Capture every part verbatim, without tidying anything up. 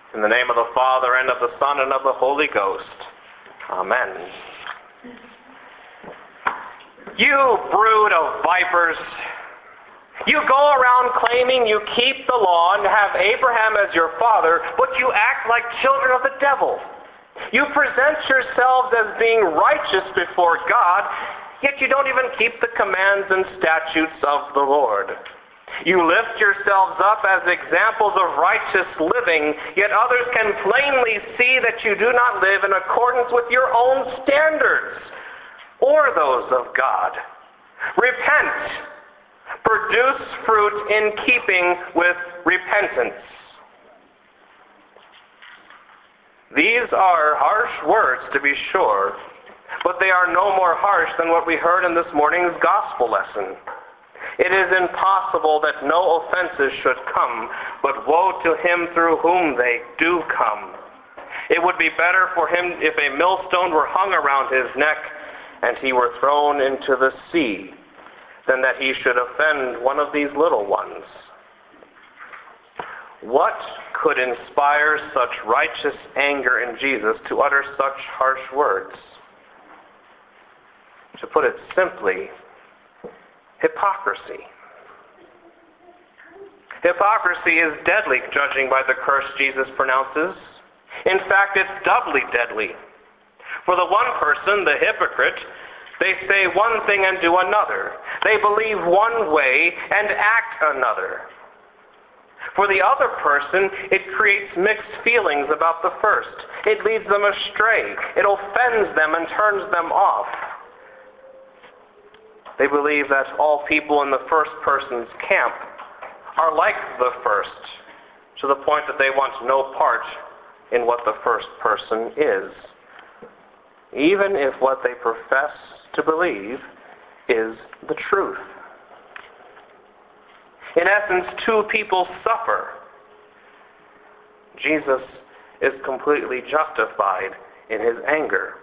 In the name of the Father, and of the Son, and of the Holy Ghost. Amen. You brood of vipers, you go around claiming you keep the law and have Abraham as your father, but you act like children of the devil. You present yourselves as being righteous before God, yet you don't even keep the commands and statutes of the Lord. You lift yourselves up as examples of righteous living, yet others can plainly see that you do not live in accordance with your own standards or those of God. Repent. Produce fruit in keeping with repentance. These are harsh words, to be sure, but they are no more harsh than what we heard in this morning's gospel lesson. It is impossible that no offenses should come, but woe to him through whom they do come. It would be better for him if a millstone were hung around his neck and he were thrown into the sea, than that he should offend one of these little ones. What could inspire such righteous anger in Jesus to utter such harsh words? To put it simply, hypocrisy. Hypocrisy is deadly, judging by the curse Jesus pronounces. In fact, it's doubly deadly. For the one person, the hypocrite, they say one thing and do another. They believe one way and act another. For the other person, it creates mixed feelings about the first. It leads them astray. It offends them and turns them off. They believe that all people in the first person's camp are like the first, to the point that they want no part in what the first person is, even if what they profess to believe is the truth. In essence, two people suffer. Jesus is completely justified in his anger.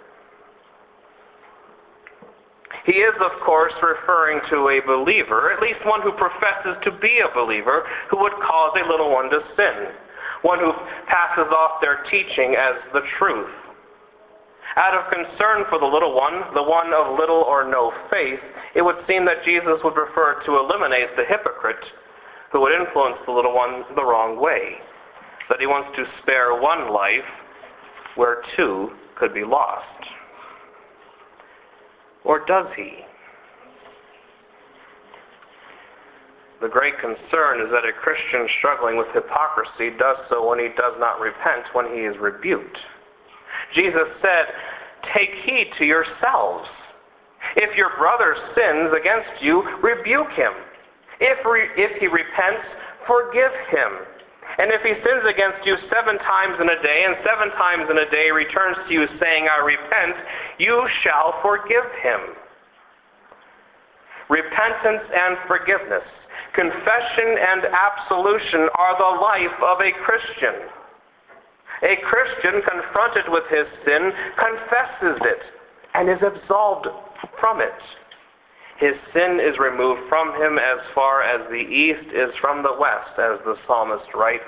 He is, of course, referring to a believer, at least one who professes to be a believer, who would cause a little one to sin, one who passes off their teaching as the truth. Out of concern for the little one, the one of little or no faith, it would seem that Jesus would prefer to eliminate the hypocrite who would influence the little one the wrong way, that he wants to spare one life where two could be lost. Or does he? The great concern is that a Christian struggling with hypocrisy does so when he does not repent, when he is rebuked. Jesus said, "Take heed to yourselves. If your brother sins against you, rebuke him. If, re- if he repents, forgive him. And if he sins against you seven times in a day, and seven times in a day returns to you saying, 'I repent,' you shall forgive him." Repentance and forgiveness, confession and absolution are the life of a Christian. A Christian confronted with his sin confesses it and is absolved from it. His sin is removed from him as far as the east is from the west, as the psalmist writes.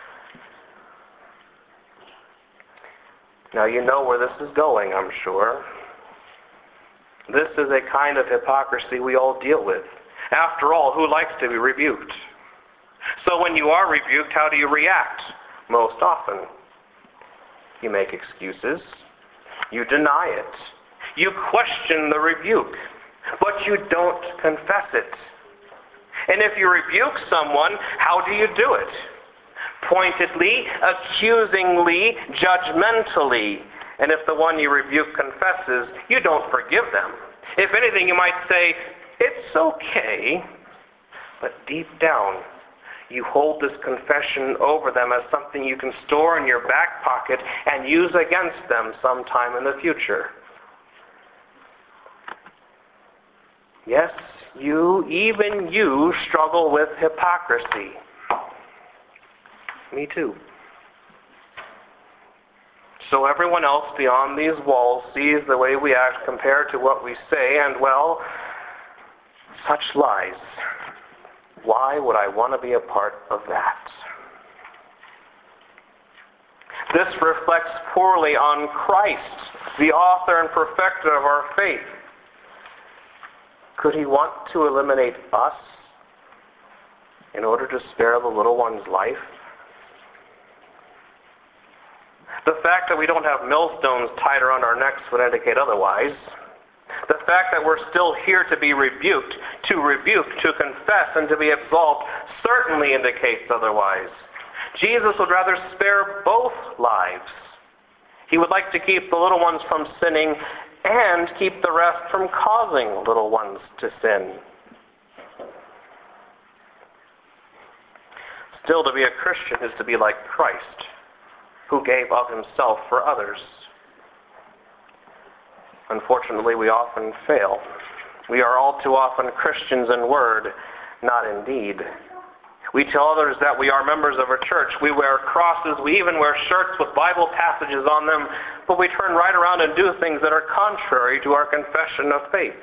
Now you know where this is going, I'm sure. This is a kind of hypocrisy we all deal with. After all, who likes to be rebuked? So when you are rebuked, how do you react? Most often, you make excuses. You deny it. You question the rebuke. But you don't confess it. And if you rebuke someone, how do you do it? Pointedly, accusingly, judgmentally. And if the one you rebuke confesses, you don't forgive them. If anything, you might say, "It's okay." But deep down, you hold this confession over them as something you can store in your back pocket and use against them sometime in the future. Yes, you, even you, struggle with hypocrisy. Me too. So everyone else beyond these walls sees the way we act compared to what we say, and well, such lies. Why would I want to be a part of that? This reflects poorly on Christ, the author and perfecter of our faith. Could he want to eliminate us in order to spare the little one's life? The fact that we don't have millstones tied around our necks would indicate otherwise. The fact that we're still here to be rebuked, to rebuke, to confess, and to be absolved certainly indicates otherwise. Jesus would rather spare both lives. He would like to keep the little ones from sinning and keep the rest from causing little ones to sin. Still, to be a Christian is to be like Christ, who gave of himself for others. Unfortunately, we often fail. We are all too often Christians in word, not in deed. We tell others that we are members of a church. We wear crosses. We even wear shirts with Bible passages on them. But we turn right around and do things that are contrary to our confession of faith.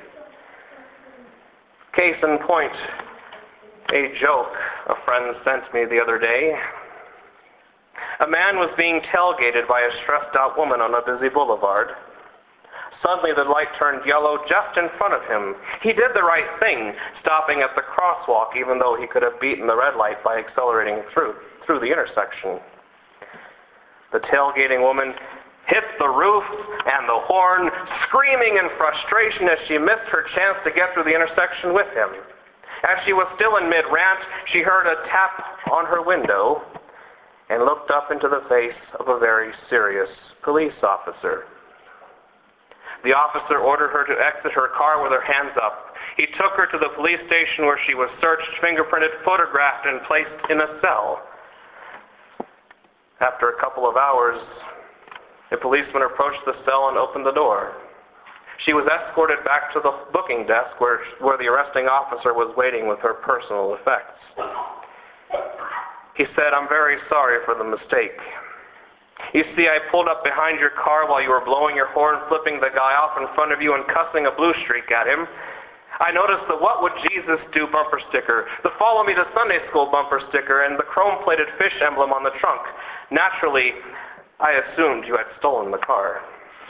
Case in point, a joke a friend sent me the other day. A man was being tailgated by a stressed-out woman on a busy boulevard. Suddenly the light turned yellow just in front of him. He did the right thing, stopping at the crosswalk, even though he could have beaten the red light by accelerating through, through the intersection. The tailgating woman hit the roof and the horn, screaming in frustration as she missed her chance to get through the intersection with him. As she was still in mid-rant, she heard a tap on her window and looked up into the face of a very serious police officer. The officer ordered her to exit her car with her hands up. He took her to the police station where she was searched, fingerprinted, photographed, and placed in a cell. After a couple of hours, a policeman approached the cell and opened the door. She was escorted back to the booking desk where, where the arresting officer was waiting with her personal effects. He said, "I'm very sorry for the mistake. You see, I pulled up behind your car while you were blowing your horn, flipping the guy off in front of you and cussing a blue streak at him. I noticed the What Would Jesus Do bumper sticker, the Follow Me to Sunday School bumper sticker, and the chrome-plated fish emblem on the trunk. Naturally, I assumed you had stolen the car."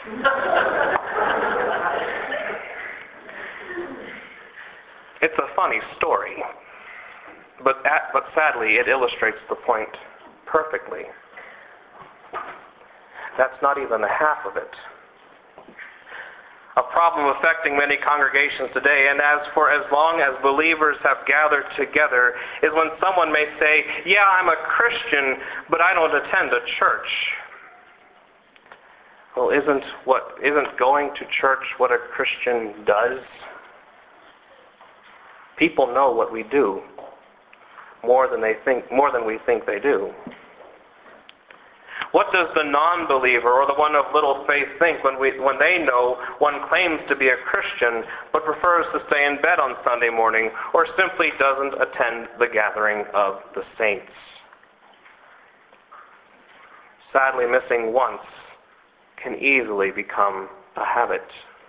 It's a funny story, but, at, but sadly, it illustrates the point perfectly. That's not even the half of it. A problem affecting many congregations today, and as for as long as believers have gathered together, is when someone may say, "Yeah, I'm a Christian, but I don't attend a church." Well, isn't what isn't going to church what a Christian does? People know what we do more than they think, more than we think they do. What does the non-believer or the one of little faith think when we, when they know one claims to be a Christian but prefers to stay in bed on Sunday morning or simply doesn't attend the gathering of the saints? Sadly, missing once can easily become a habit.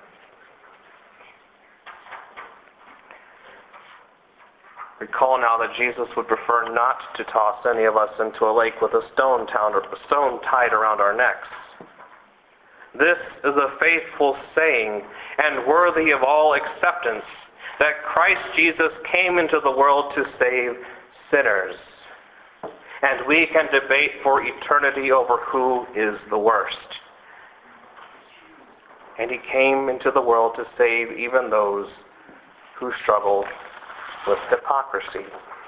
Recall now that Jesus would prefer not to toss any of us into a lake with a stone tied around our necks. This is a faithful saying and worthy of all acceptance, that Christ Jesus came into the world to save sinners. And we can debate for eternity over who is the worst. And he came into the world to save even those who struggle with hypocrisy.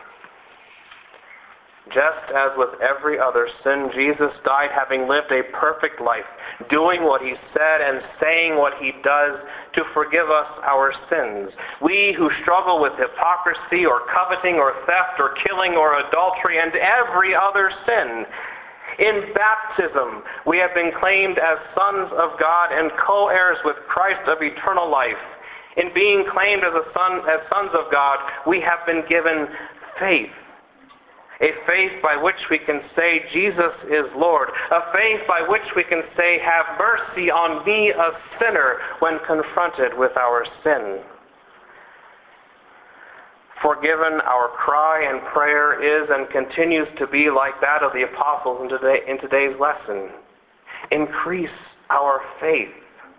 Just as with every other sin, Jesus died having lived a perfect life, doing what he said and saying what he does to forgive us our sins. We who struggle with hypocrisy or coveting or theft or killing or adultery and every other sin. In baptism, we have been claimed as sons of God and co-heirs with Christ of eternal life. In being claimed as a son, as sons of God, we have been given faith. A faith by which we can say, Jesus is Lord. A faith by which we can say, have mercy on me, a sinner, when confronted with our sin. forgiven, our cry and prayer is and continues to be like that of the apostles in, today, in today's lesson. Increase our faith.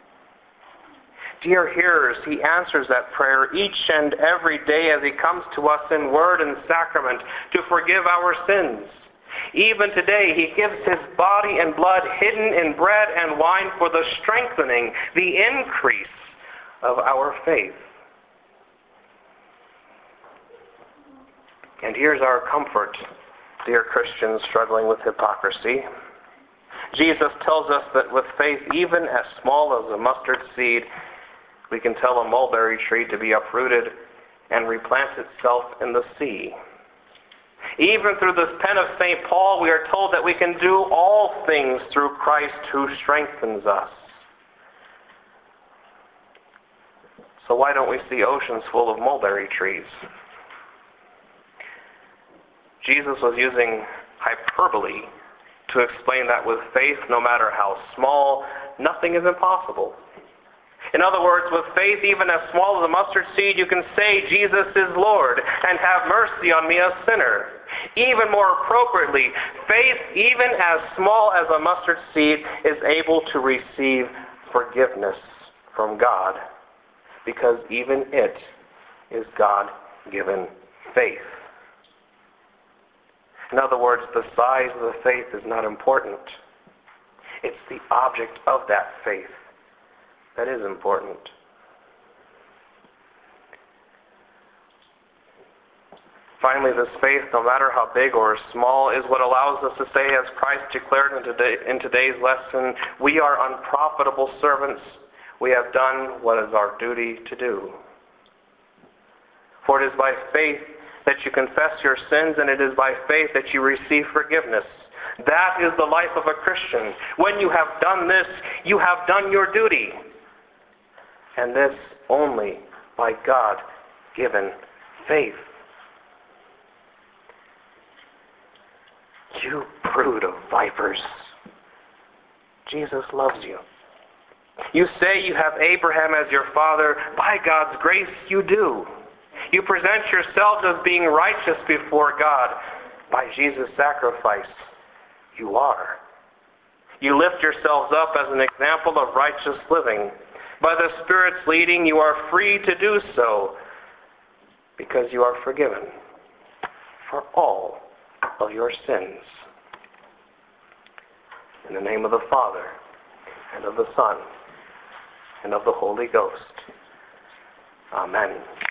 Dear hearers, he answers that prayer each and every day as he comes to us in word and sacrament to forgive our sins. Even today, he gives his body and blood hidden in bread and wine for the strengthening, the increase of our faith. And here's our comfort, dear Christians struggling with hypocrisy. Jesus tells us that with faith even as small as a mustard seed, we can tell a mulberry tree to be uprooted and replant itself in the sea. Even through this pen of Saint Paul, we are told that we can do all things through Christ who strengthens us. So why don't we see oceans full of mulberry trees? Jesus was using hyperbole to explain that with faith, no matter how small, nothing is impossible. In other words, with faith even as small as a mustard seed, you can say, Jesus is Lord, and have mercy on me, a sinner. Even more appropriately, faith even as small as a mustard seed is able to receive forgiveness from God, because even it is God-given faith. In other words, the size of the faith is not important. It's the object of that faith that is important. Finally, this faith, no matter how big or small, is what allows us to say, as Christ declared in, today, in today's lesson, we are unprofitable servants. We have done what is our duty to do. For it is by faith that you confess your sins, and it is by faith that you receive forgiveness. That is the life of a Christian. When you have done this, you have done your duty. And this only by God-given faith. You brood of vipers. Jesus loves you. You say you have Abraham as your father. By God's grace, you do. You present yourselves as being righteous before God. By Jesus' sacrifice, you are. You lift yourselves up as an example of righteous living. By the Spirit's leading, you are free to do so because you are forgiven for all of your sins. In the name of the Father, and of the Son, and of the Holy Ghost. Amen.